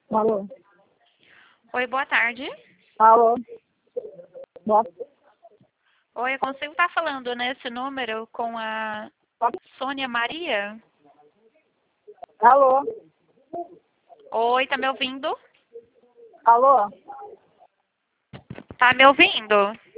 Alô? Oi, boa tarde. Alô? Boa Oi, eu consigo estar falando nesse número com a Sônia Maria? Alô? Oi, tá me ouvindo? Alô? Tá me ouvindo?